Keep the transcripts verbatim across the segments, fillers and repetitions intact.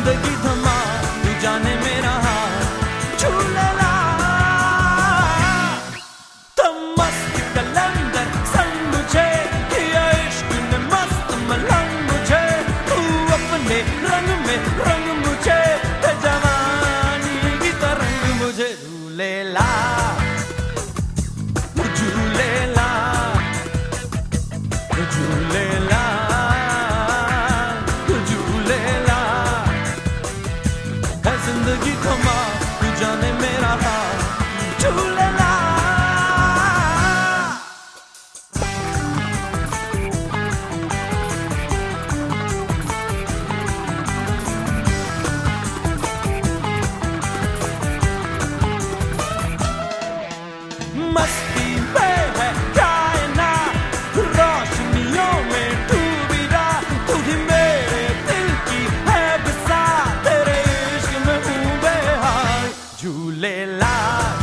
जिंदगी थमा तू जाने मेरा हाल झूले ला तुम मस्त कलंदर संग मुझे किया इश्क ने मस्त मलंग मुझे तू अपने रंग में रंग मुझे जवानी की तरंग मुझे झूले ला झूले ला झूले ला झूले ला है जिंदगी थमा तू जाने मेरा हाल झूले ला मस्ती में है कायनात रोशनियों में डूबी रात तू ही मेरे दिल की है बसात तेरे इश्क में हूँ बेहाल झूले ला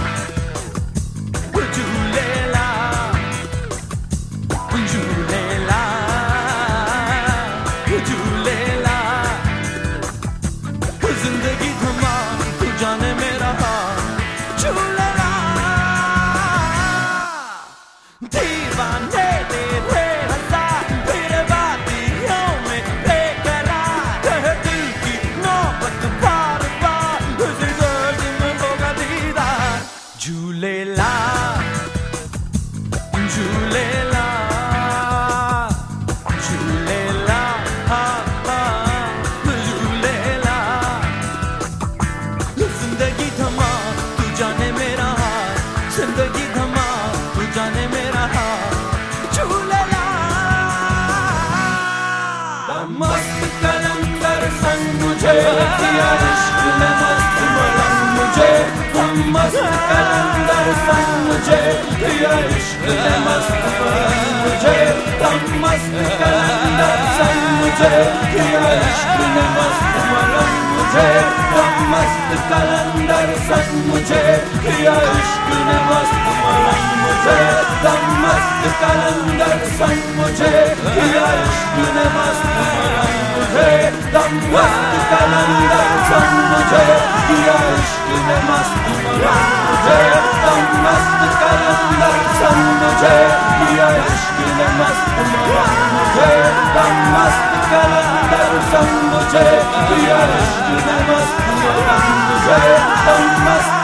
झूले ला झूले ला झूले ला जिंदगी थमा तू जाने मेरा हाल झूले ला दीवाने तेरे हजार फिर वादियों में बेकरार कहे दिल की नौबत बार बार उसी दर्द में होगा दीदार झूले ला झूले ला झूले ला हाँ हाँ झूले ला जिंदगी थमा तू जाने मेरा हाल जिंदगी थमा तू जाने मेरा हाल झूले ला मस्त कलंदर संग मुझे किया इश्क ने मस्त मलंग मुझे तुम मस्त कलंदर संग मुझे किया इश्क ने मस्त मलंग मुझे तुम मस्त कलंदर संग मुझे किया इश्क ने मस्त मलंग मुझे तुम मस्त कलंदर संग मुझे किया इश्क ने मस्त मलंग मुझे तुम मस्त कलंदर संग मुझे किया इश्क ने मस्त मलंग मुझे तुम मस्त कलंदर संग मुझे किया इश्क ने मस्त मलंग मुझे तुम मस्त कलंदर संग मुझे किया इश्क ने मस्त मलंग मुझे तुम मस्त कलंदर संग मुझे किया इश्क ने मस्त मलंग मुझे तुम मस्त